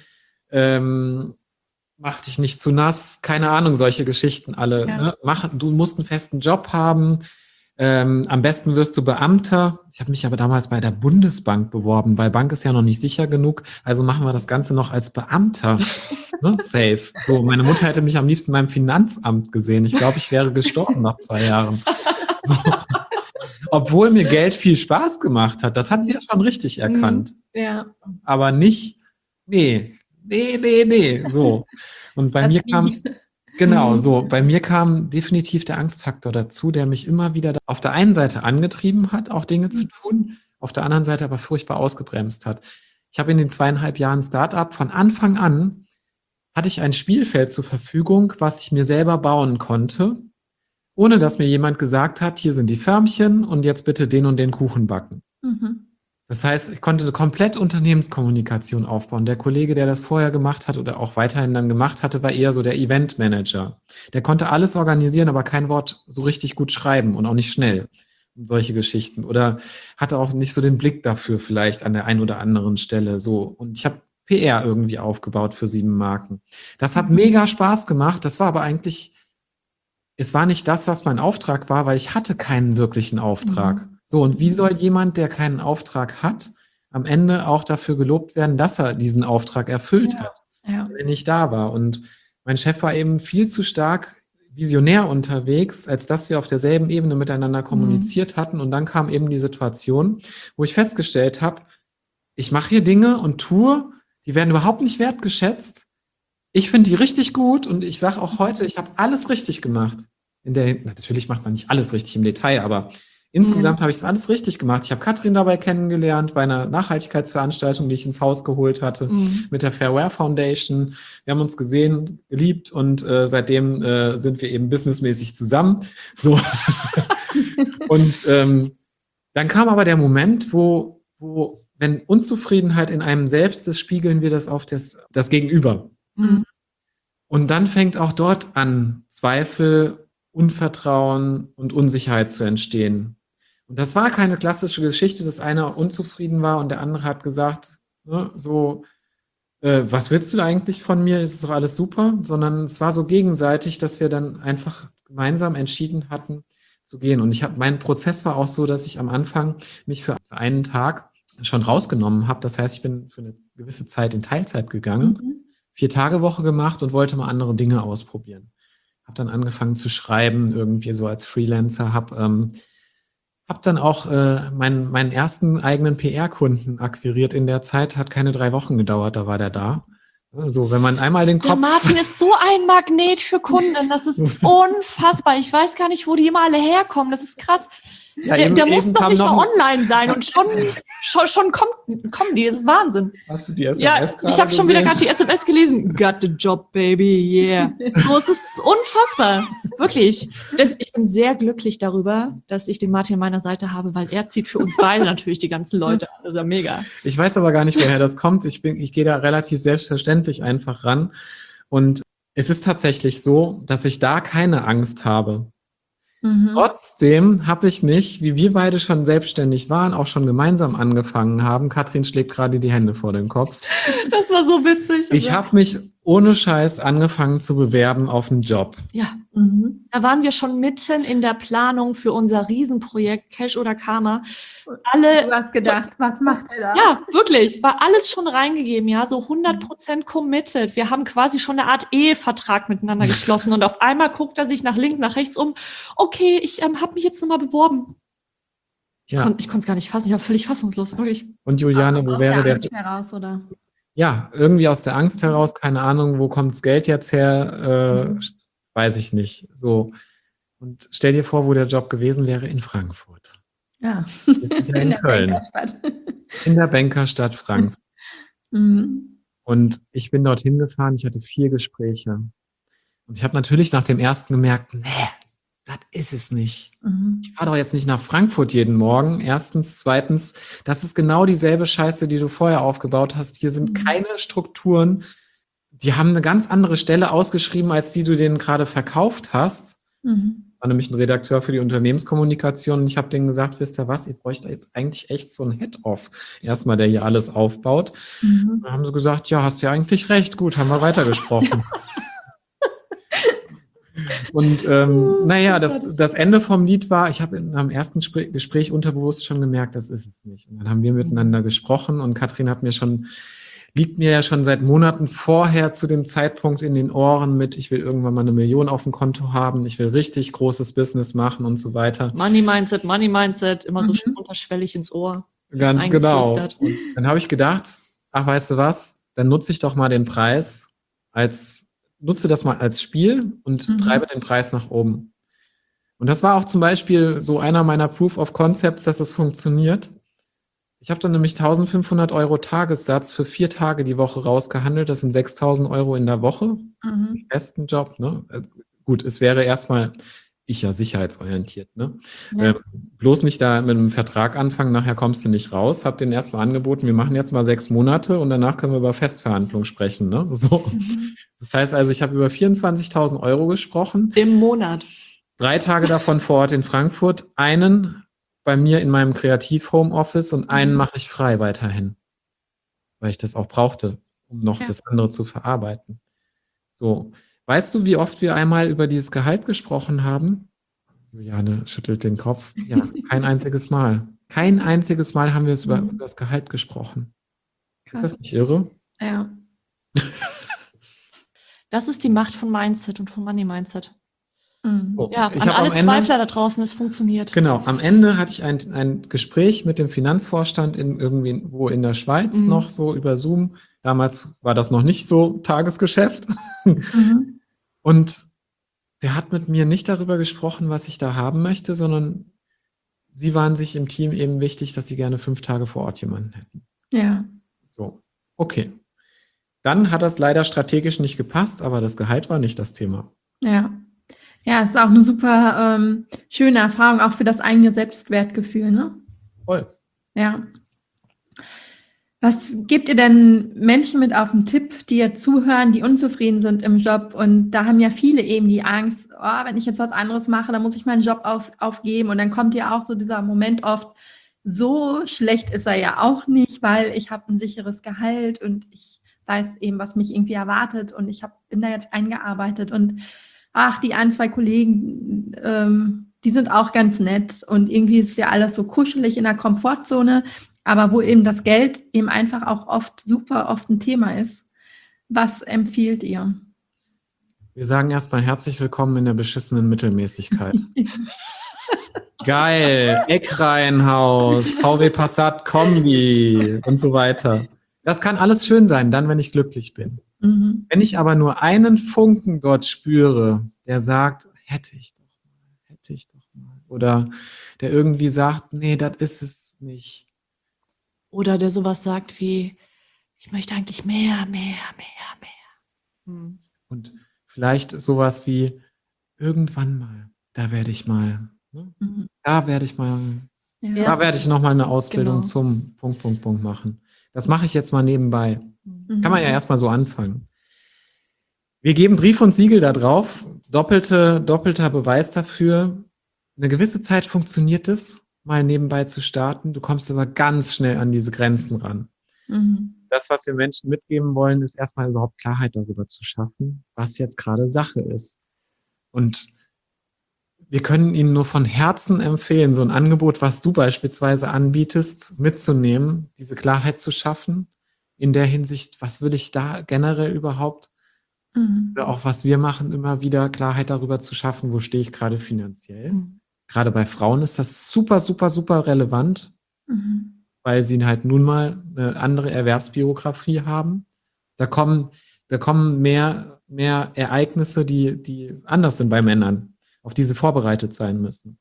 mach dich nicht zu nass, keine Ahnung, solche Geschichten alle. Ne? Du musst einen festen Job haben, am besten wirst du Beamter. Ich habe mich aber damals bei der Bundesbank beworben, weil Bank ist ja noch nicht sicher genug, also machen wir das Ganze noch als Beamter. Ne? Safe. So, meine Mutter hätte mich am liebsten beim Finanzamt gesehen. Ich glaube, ich wäre gestorben nach 2 Jahren. So. Obwohl mir Geld viel Spaß gemacht hat. Das hat sie ja schon richtig erkannt. Ja. Aber nicht, nee. So. Und bei mir kam, bei mir kam definitiv der Angstfaktor dazu, der mich immer wieder auf der einen Seite angetrieben hat, auch Dinge zu tun, auf der anderen Seite aber furchtbar ausgebremst hat. Ich habe in den 2,5 Jahren Startup von Anfang an hatte ich ein Spielfeld zur Verfügung, was ich mir selber bauen konnte, ohne dass mir jemand gesagt hat, hier sind die Förmchen und jetzt bitte den und den Kuchen backen. Das heißt, ich konnte eine komplett Unternehmenskommunikation aufbauen. Der Kollege, der das vorher gemacht hat oder auch weiterhin dann gemacht hatte, war eher so der Eventmanager. Der konnte alles organisieren, aber kein Wort so richtig gut schreiben und auch nicht schnell. Und solche Geschichten. Oder hatte auch nicht so den Blick dafür vielleicht an der einen oder anderen Stelle. So. Und ich habe PR irgendwie aufgebaut für 7 Marken. Das hat mega Spaß gemacht. Das war aber eigentlich, es war nicht das, was mein Auftrag war, weil ich hatte keinen wirklichen Auftrag. So, und wie soll jemand, der keinen Auftrag hat, am Ende auch dafür gelobt werden, dass er diesen Auftrag erfüllt hat, wenn ich da war? Und mein Chef war eben viel zu stark visionär unterwegs, als dass wir auf derselben Ebene miteinander kommuniziert hatten. Und dann kam eben die Situation, wo ich festgestellt habe, ich mache hier Dinge und tue, die werden überhaupt nicht wertgeschätzt. Ich finde die richtig gut und ich sage auch heute, ich habe alles richtig gemacht. Natürlich macht man nicht alles richtig im Detail, aber Insgesamt habe ich das alles richtig gemacht. Ich habe Katrin dabei kennengelernt bei einer Nachhaltigkeitsveranstaltung, die ich ins Haus geholt hatte, mit der Fair Wear Foundation. Wir haben uns gesehen, geliebt und seitdem sind wir eben businessmäßig zusammen. So. Und dann kam aber der Moment, wo wenn Unzufriedenheit in einem selbst ist, spiegeln wir das auf das Gegenüber. Mhm. Und dann fängt auch dort an, Zweifel, Unvertrauen und Unsicherheit zu entstehen. Und das war keine klassische Geschichte, dass einer unzufrieden war und der andere hat gesagt, ne, so, was willst du eigentlich von mir? Ist doch alles super? Sondern es war so gegenseitig, dass wir dann einfach gemeinsam entschieden hatten zu gehen. Und mein Prozess war auch so, dass ich am Anfang mich für einen Tag schon rausgenommen habe. Das heißt, ich bin für eine gewisse Zeit in Teilzeit gegangen, 4-Tage-Woche gemacht und wollte mal andere Dinge ausprobieren. Habe dann angefangen zu schreiben, irgendwie so als Freelancer, habe dann auch meinen ersten eigenen PR-Kunden akquiriert in der Zeit. Hat keine 3 Wochen gedauert, da war der da. So, wenn man einmal den Kopf... Der Martin ist so ein Magnet für Kunden, das ist unfassbar. Ich weiß gar nicht, wo die immer alle herkommen, das ist krass. Ja, der muss eben doch nicht noch mal online sein und schon kommen die, das ist Wahnsinn. Hast du die SMS Ja, ich habe schon wieder gesehen? gerade die SMS gelesen. Got the job, baby, yeah. So, es ist unfassbar, wirklich. Ich bin sehr glücklich darüber, dass ich den Martin an meiner Seite habe, weil er zieht für uns beide natürlich die ganzen Leute an. Das ist ja mega. Ich weiß aber gar nicht, woher das kommt. Ich gehe da relativ selbstverständlich einfach ran. Und es ist tatsächlich so, dass ich da keine Angst habe. Trotzdem habe ich mich, wie wir beide schon selbstständig waren, auch schon gemeinsam angefangen haben. Katrin schlägt gerade die Hände vor den Kopf. Das war so witzig. Ich habe mich ohne Scheiß angefangen zu bewerben auf einen Job. Ja, da waren wir schon mitten in der Planung für unser Riesenprojekt Cash oder Karma. Du hast gedacht, was macht er da? Ja, wirklich, war alles schon reingegeben, ja, so 100% committed. Wir haben quasi schon eine Art Ehevertrag miteinander geschlossen und auf einmal guckt er sich nach links, nach rechts um. Okay, ich habe mich jetzt nochmal beworben. Ja. Ich konnte es gar nicht fassen, ich war völlig fassungslos, wirklich. Und Juliane, wo wäre der... Angst heraus, oder? Ja, irgendwie aus der Angst heraus, keine Ahnung, wo kommt das Geld jetzt her, weiß ich nicht. So. Und stell dir vor, wo der Job gewesen wäre, in Frankfurt. Ja, In Köln. Bankerstadt. In der Bankerstadt Frankfurt. Und ich bin dorthin gefahren, ich hatte 4 Gespräche. Und ich habe natürlich nach dem ersten gemerkt, nee, das ist es nicht. Ich fahre doch jetzt nicht nach Frankfurt jeden Morgen. Erstens. Zweitens, das ist genau dieselbe Scheiße, die du vorher aufgebaut hast. Hier sind keine Strukturen. Die haben eine ganz andere Stelle ausgeschrieben, als die du denen gerade verkauft hast. War nämlich ein Redakteur für die Unternehmenskommunikation. Und ich habe denen gesagt, wisst ihr was, ihr bräucht jetzt eigentlich echt so einen Head-Off. Erstmal, der hier alles aufbaut. Dann haben sie gesagt, ja, hast ja eigentlich recht. Gut, haben wir weitergesprochen. Und naja, das Ende vom Lied war, ich habe am ersten Gespräch unterbewusst schon gemerkt, das ist es nicht. Und dann haben wir miteinander gesprochen und Katrin liegt mir ja schon seit Monaten vorher zu dem Zeitpunkt in den Ohren mit, ich will irgendwann mal 1 Million auf dem Konto haben, ich will richtig großes Business machen und so weiter. Money Mindset, immer so schön unterschwellig ins Ohr. Ganz genau. Und dann habe ich gedacht, ach, weißt du was, dann nutze ich doch mal den Preis nutze das mal als Spiel und treibe den Preis nach oben. Und das war auch zum Beispiel so einer meiner Proof of Concepts, dass es funktioniert. Ich habe dann nämlich 1.500 € Tagessatz für 4 Tage die Woche rausgehandelt. Das sind 6.000 € in der Woche. Besten Job, ne? Gut, es wäre erstmal sicherheitsorientiert, ne? Ja. Bloß nicht da mit einem Vertrag anfangen, nachher kommst du nicht raus. Hab denen erstmal angeboten, wir machen jetzt mal 6 Monate und danach können wir über Festverhandlungen sprechen, ne? So. Das heißt also, ich habe über 24.000 € gesprochen. Im Monat. 3 Tage davon vor Ort in Frankfurt, einen bei mir in meinem Kreativ-Homeoffice und einen mache ich frei weiterhin, weil ich das auch brauchte, um noch das andere zu verarbeiten. So, weißt du, wie oft wir einmal über dieses Gehalt gesprochen haben? Juliane schüttelt den Kopf. Ja, kein einziges Mal. Kein einziges Mal haben wir über das Gehalt gesprochen. Krass. Ist das nicht irre? Ja. Das ist die Macht von Mindset und von Money Mindset. Oh, ja, an alle Zweifler da draußen, es funktioniert. Genau, am Ende hatte ich ein Gespräch mit dem Finanzvorstand irgendwo in der Schweiz noch so über Zoom. Damals war das noch nicht so Tagesgeschäft. Und der hat mit mir nicht darüber gesprochen, was ich da haben möchte, sondern sie waren sich im Team eben wichtig, dass sie gerne 5 Tage vor Ort jemanden hätten. Ja. So, okay. Dann hat das leider strategisch nicht gepasst, aber das Gehalt war nicht das Thema. Ja. Ja, ist auch eine super schöne Erfahrung, auch für das eigene Selbstwertgefühl, ne? Voll. Ja. Was gebt ihr denn Menschen mit auf den Tipp, die jetzt zuhören, die unzufrieden sind im Job? Und da haben ja viele eben die Angst, wenn ich jetzt was anderes mache, dann muss ich meinen Job aufgeben. Und dann kommt ja auch so dieser Moment oft, so schlecht ist er ja auch nicht, weil ich habe ein sicheres Gehalt und ich weiß eben, was mich irgendwie erwartet und ich bin da jetzt eingearbeitet und die 1, 2 Kollegen, die sind auch ganz nett und irgendwie ist ja alles so kuschelig in der Komfortzone, aber wo eben das Geld eben einfach auch super oft ein Thema ist. Was empfiehlt ihr? Wir sagen erstmal herzlich willkommen in der beschissenen Mittelmäßigkeit. Geil, Eckreihenhaus, VW Passat Kombi und so weiter. Das kann alles schön sein, dann, wenn ich glücklich bin. Mhm. Wenn ich aber nur einen Funken dort spüre, der sagt, hätte ich doch mal. Oder der irgendwie sagt, nee, das ist es nicht. Oder der sowas sagt wie, ich möchte eigentlich mehr. Und vielleicht sowas wie, irgendwann mal, da werde ich mal, ne? Da werde ich mal, da werde ich nochmal eine Ausbildung zum Punkt machen. Das mache ich jetzt mal nebenbei. Kann man ja erstmal so anfangen. Wir geben Brief und Siegel da drauf, doppelter Beweis dafür. Eine gewisse Zeit funktioniert es, mal nebenbei zu starten. Du kommst aber ganz schnell an diese Grenzen ran. Das, was wir Menschen mitgeben wollen, ist erstmal überhaupt Klarheit darüber zu schaffen, was jetzt gerade Sache ist. Und wir können Ihnen nur von Herzen empfehlen, so ein Angebot, was du beispielsweise anbietest, mitzunehmen, diese Klarheit zu schaffen. In der Hinsicht, was will ich da generell überhaupt? Oder auch was wir machen, immer wieder Klarheit darüber zu schaffen, wo stehe ich gerade finanziell. Gerade bei Frauen ist das super, super, super relevant, weil sie halt nun mal eine andere Erwerbsbiografie haben. Da kommen mehr Ereignisse, die anders sind bei Männern, auf die sie vorbereitet sein müssen.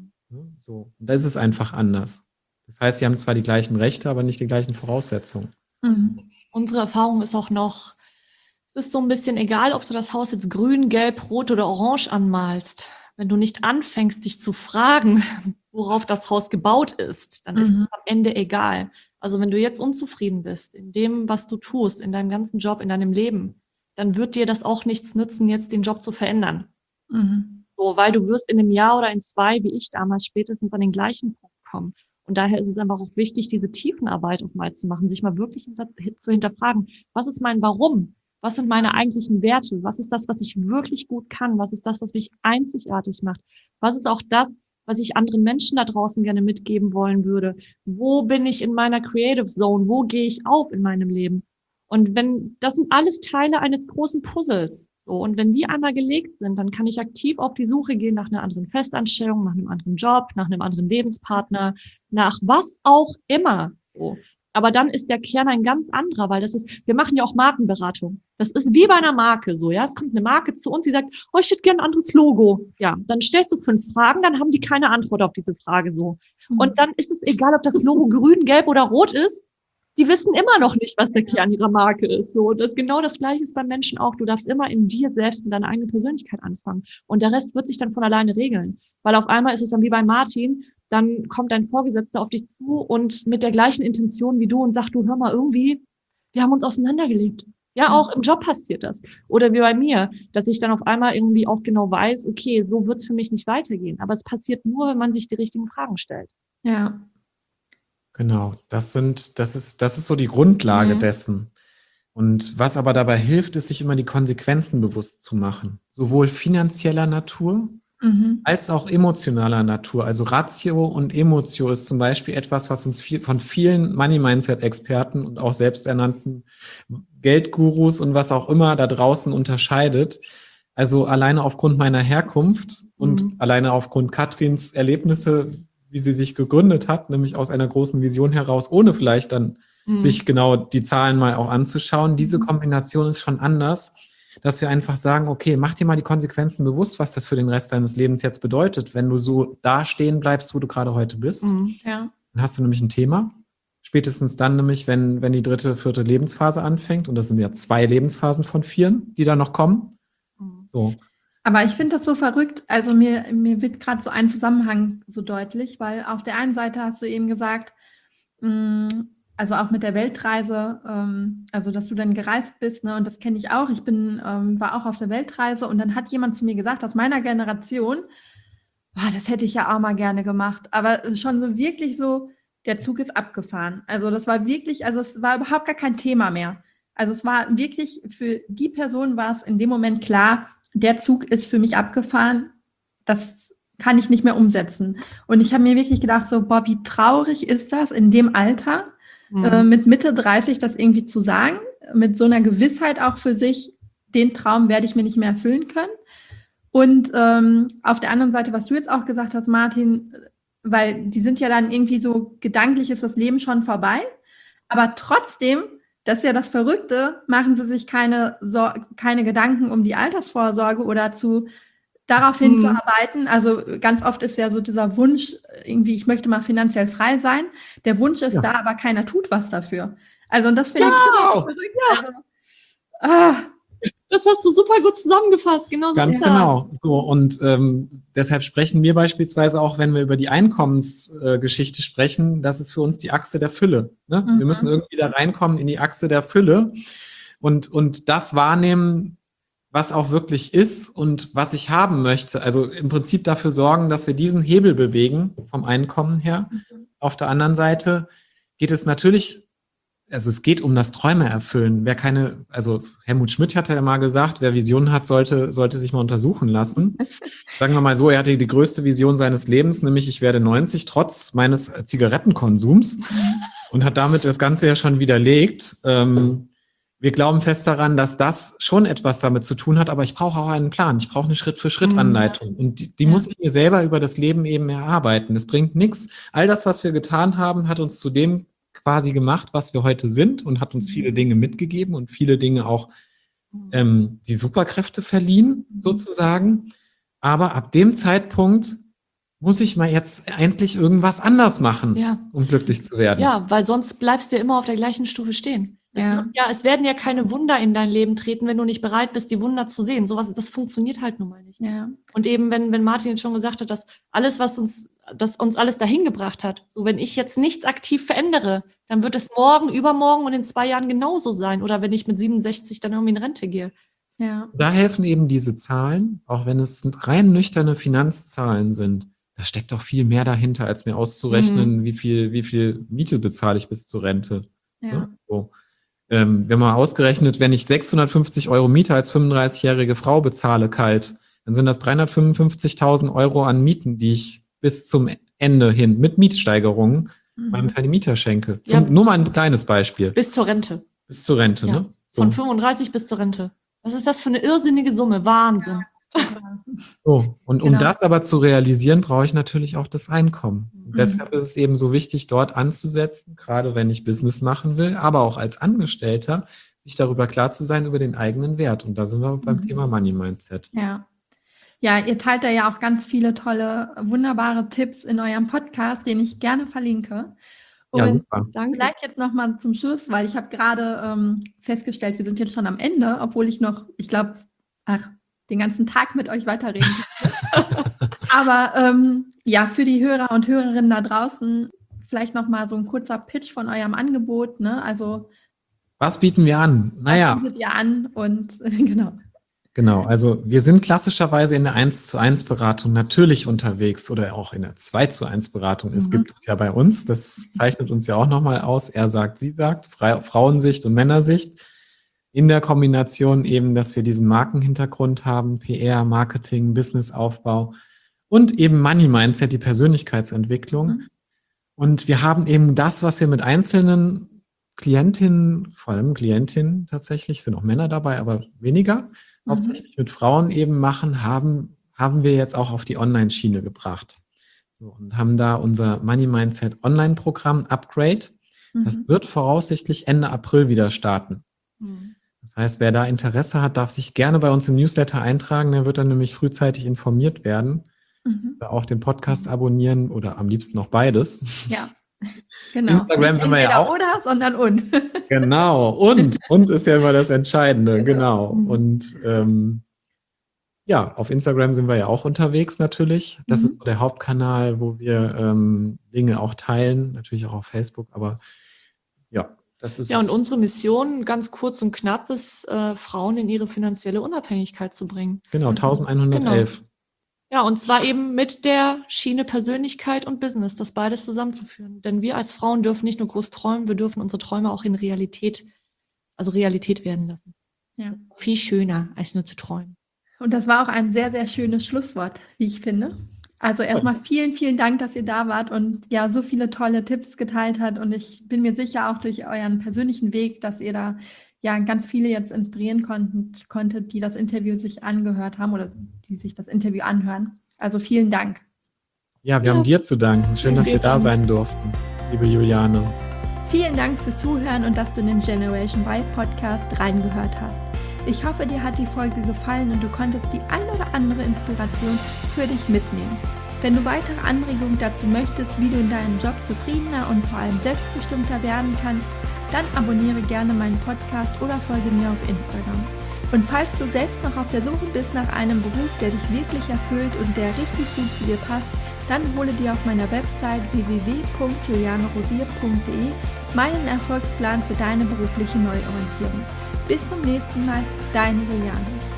So. Und da ist es einfach anders. Das heißt, sie haben zwar die gleichen Rechte, aber nicht die gleichen Voraussetzungen. Unsere Erfahrung ist auch noch, es ist so ein bisschen egal, ob du das Haus jetzt grün, gelb, rot oder orange anmalst. Wenn du nicht anfängst, dich zu fragen, worauf das Haus gebaut ist, dann ist es am Ende egal. Also wenn du jetzt unzufrieden bist in dem, was du tust, in deinem ganzen Job, in deinem Leben, dann wird dir das auch nichts nützen, jetzt den Job zu verändern. So, weil du wirst in einem Jahr oder in 2, wie ich damals, spätestens an den gleichen Punkt kommen. Und daher ist es einfach auch wichtig, diese Tiefenarbeit auch mal zu machen, sich mal wirklich zu hinterfragen, was ist mein Warum? Was sind meine eigentlichen Werte? Was ist das, was ich wirklich gut kann? Was ist das, was mich einzigartig macht? Was ist auch das, was ich anderen Menschen da draußen gerne mitgeben wollen würde? Wo bin ich in meiner Creative Zone? Wo gehe ich auf in meinem Leben? Und das sind alles Teile eines großen Puzzles. So, und wenn die einmal gelegt sind, dann kann ich aktiv auf die Suche gehen nach einer anderen Festanstellung, nach einem anderen Job, nach einem anderen Lebenspartner, nach was auch immer. So. Aber dann ist der Kern ein ganz anderer, weil wir machen ja auch Markenberatung. Das ist wie bei einer Marke so, ja. Es kommt eine Marke zu uns, die sagt, oh, ich hätte gerne ein anderes Logo. Ja, dann stellst du 5 Fragen, dann haben die keine Antwort auf diese Frage so. Und dann ist es egal, ob das Logo grün, gelb oder rot ist. Die wissen immer noch nicht, was der Kern ihrer Marke ist. So, genau das Gleiche ist beim Menschen auch. Du darfst immer in dir selbst mit deiner eigenen Persönlichkeit anfangen. Und der Rest wird sich dann von alleine regeln. Weil auf einmal ist es dann wie bei Martin, dann kommt dein Vorgesetzter auf dich zu und mit der gleichen Intention wie du und sagt, du, hör mal, irgendwie, wir haben uns auseinandergelebt. Ja, auch im Job passiert das. Oder wie bei mir, dass ich dann auf einmal irgendwie auch genau weiß, okay, so wird es für mich nicht weitergehen. Aber es passiert nur, wenn man sich die richtigen Fragen stellt. Ja. Genau, das ist so die Grundlage dessen. Und was aber dabei hilft, ist, sich immer die Konsequenzen bewusst zu machen. Sowohl finanzieller Natur als auch emotionaler Natur. Also Ratio und Emotio ist zum Beispiel etwas, was uns von vielen Money-Mindset-Experten und auch selbsternannten Geldgurus und was auch immer da draußen unterscheidet. Also alleine aufgrund meiner Herkunft und alleine aufgrund Katrins Erlebnisse, wie sie sich gegründet hat, nämlich aus einer großen Vision heraus, ohne vielleicht dann sich genau die Zahlen mal auch anzuschauen. Diese Kombination ist schon anders. dass wir einfach sagen, okay, mach dir mal die Konsequenzen bewusst, was das für den Rest deines Lebens jetzt bedeutet, wenn du so da stehen bleibst, wo du gerade heute bist. Ja. Dann hast du nämlich ein Thema. Spätestens dann nämlich, wenn die 3., 4. Lebensphase anfängt. Und das sind ja 2 Lebensphasen von 4, die da noch kommen. So. Aber ich finde das so verrückt. Also mir wird gerade so ein Zusammenhang so deutlich, weil auf der einen Seite hast du eben gesagt, also auch mit der Weltreise, also dass du dann gereist bist, ne? Und das kenne ich auch. Ich war auch auf der Weltreise und dann hat jemand zu mir gesagt, aus meiner Generation, boah, das hätte ich ja auch mal gerne gemacht. Aber schon so wirklich so, der Zug ist abgefahren. Also das war wirklich, also es war überhaupt gar kein Thema mehr. Also es war wirklich, für die Person war es in dem Moment klar, der Zug ist für mich abgefahren, das kann ich nicht mehr umsetzen. Und ich habe mir wirklich gedacht, so, boah, wie traurig ist das in dem Alter, mit Mitte 30 das irgendwie zu sagen, mit so einer Gewissheit auch für sich, den Traum werde ich mir nicht mehr erfüllen können. Und auf der anderen Seite, was du jetzt auch gesagt hast, Martin, weil die sind ja dann irgendwie so, gedanklich ist das Leben schon vorbei, aber trotzdem, das ist ja das Verrückte, machen sie sich keine Gedanken um die Altersvorsorge oder darauf hinzuarbeiten. Also ganz oft ist ja so dieser Wunsch, irgendwie, ich möchte mal finanziell frei sein. Der Wunsch ist da, aber keiner tut was dafür. Also und das finde ich so verrückt. Also, das hast du super gut zusammengefasst. Genau so Ganz genau. So, und deshalb sprechen wir beispielsweise auch, wenn wir über die Einkommensgeschichte sprechen, das ist für uns die Achse der Fülle. Ne? Wir müssen irgendwie da reinkommen in die Achse der Fülle und das wahrnehmen, was auch wirklich ist und was ich haben möchte. Also im Prinzip dafür sorgen, dass wir diesen Hebel bewegen vom Einkommen her. Auf der anderen Seite geht es natürlich, also es geht um das Träume erfüllen. Also Helmut Schmidt hat ja mal gesagt, wer Visionen hat, sollte sich mal untersuchen lassen. Sagen wir mal so, er hatte die größte Vision seines Lebens, nämlich ich werde 90 trotz meines Zigarettenkonsums und hat damit das Ganze ja schon widerlegt. Wir glauben fest daran, dass das schon etwas damit zu tun hat, aber ich brauche auch einen Plan. Ich brauche eine Schritt-für-Schritt-Anleitung. Und die muss ich mir selber über das Leben eben erarbeiten. Es bringt nichts. All das, was wir getan haben, hat uns zu dem quasi gemacht, was wir heute sind und hat uns viele Dinge mitgegeben und viele Dinge auch die Superkräfte verliehen, sozusagen. Aber ab dem Zeitpunkt muss ich mal jetzt endlich irgendwas anders machen, um glücklich zu werden. Ja, weil sonst bleibst du ja immer auf der gleichen Stufe stehen. Es werden ja keine Wunder in dein Leben treten, wenn du nicht bereit bist, die Wunder zu sehen. Das funktioniert halt nun mal nicht. Ja. Und eben, wenn Martin jetzt schon gesagt hat, dass alles, was uns alles dahin gebracht hat, so wenn ich jetzt nichts aktiv verändere, dann wird es morgen, übermorgen und in 2 Jahren genauso sein. Oder wenn ich mit 67 dann irgendwie in Rente gehe. Ja. Da helfen eben diese Zahlen, auch wenn es rein nüchterne Finanzzahlen sind. Da steckt doch viel mehr dahinter, als mir auszurechnen, wie viel Miete bezahle ich bis zur Rente. Ja. So. Wir haben mal ausgerechnet, wenn ich 650 € Miete als 35-jährige Frau bezahle kalt, dann sind das 355.000 € an Mieten, die ich bis zum Ende hin mit Mietsteigerungen meinem Vermieter schenke. Nur mal ein kleines Beispiel. Bis zur Rente. Bis zur Rente, ne? So. Von 35 bis zur Rente. Was ist das für eine irrsinnige Summe? Wahnsinn. So, und um das aber zu realisieren, brauche ich natürlich auch das Einkommen. Deshalb ist es eben so wichtig, dort anzusetzen, gerade wenn ich Business machen will, aber auch als Angestellter, sich darüber klar zu sein, über den eigenen Wert. Und da sind wir beim Thema Money Mindset. Ja, ihr teilt da ja auch ganz viele tolle, wunderbare Tipps in eurem Podcast, den ich gerne verlinke. Und super. Vielleicht jetzt nochmal zum Schluss, weil ich habe gerade festgestellt, wir sind jetzt schon am Ende, obwohl ich glaube, den ganzen Tag mit euch weiterreden kann. Aber für die Hörer und Hörerinnen da draußen vielleicht nochmal so ein kurzer Pitch von eurem Angebot. Ne? Also was bieten wir an? Was bietet ihr an? Und Genau, also wir sind klassischerweise in der 1:1 Beratung natürlich unterwegs oder auch in der 2:1 Beratung. Es gibt es ja bei uns, das zeichnet uns ja auch nochmal aus. Er sagt, sie sagt, Frauensicht und Männersicht. In der Kombination eben, dass wir diesen Markenhintergrund haben, PR, Marketing, Businessaufbau und eben Money Mindset, die Persönlichkeitsentwicklung. Und wir haben eben das, was wir mit einzelnen Klientinnen, vor allem Klientinnen tatsächlich, sind auch Männer dabei, aber weniger, hauptsächlich mit Frauen eben machen, haben wir jetzt auch auf die Online-Schiene gebracht. So, und haben da unser Money Mindset Online-Programm Upgrade. Das wird voraussichtlich Ende April wieder starten. Das heißt, wer da Interesse hat, darf sich gerne bei uns im Newsletter eintragen. Der wird dann nämlich frühzeitig informiert werden. Oder auch den Podcast abonnieren oder am liebsten noch beides. Ja, genau. Instagram Nicht sind wir ja auch. Oder, sondern und. Genau. Und ist ja immer das Entscheidende. Genau. Und auf Instagram sind wir ja auch unterwegs natürlich. Das ist so der Hauptkanal, wo wir Dinge auch teilen. Natürlich auch auf Facebook, aber das ist... Ja, und unsere Mission, ganz kurz und knapp, ist, Frauen in ihre finanzielle Unabhängigkeit zu bringen. Genau, 1111. Genau. Ja, und zwar eben mit der Schiene Persönlichkeit und Business, das beides zusammenzuführen. Denn wir als Frauen dürfen nicht nur groß träumen, wir dürfen unsere Träume auch in Realität werden lassen. Ja. Viel schöner, als nur zu träumen. Und das war auch ein sehr, sehr schönes Schlusswort, wie ich finde. Also erstmal vielen, vielen Dank, dass ihr da wart und ja, so viele tolle Tipps geteilt habt. Und ich bin mir sicher auch durch euren persönlichen Weg, dass ihr da ja ganz viele jetzt inspirieren konntet, die das Interview sich angehört haben oder die sich das Interview anhören. Also vielen Dank. Ja, wir haben dir zu danken. Schön, dass wir da sein durften, liebe Juliane. Vielen Dank fürs Zuhören und dass du in den Generation Y Podcast reingehört hast. Ich hoffe, dir hat die Folge gefallen und du konntest die ein oder andere Inspiration für dich mitnehmen. Wenn du weitere Anregungen dazu möchtest, wie du in deinem Job zufriedener und vor allem selbstbestimmter werden kannst, dann abonniere gerne meinen Podcast oder folge mir auf Instagram. Und falls du selbst noch auf der Suche bist nach einem Beruf, der dich wirklich erfüllt und der richtig gut zu dir passt, dann hole dir auf meiner Website www.julianerosier.de meinen Erfolgsplan für deine berufliche Neuorientierung. Bis zum nächsten Mal, deine Juliane.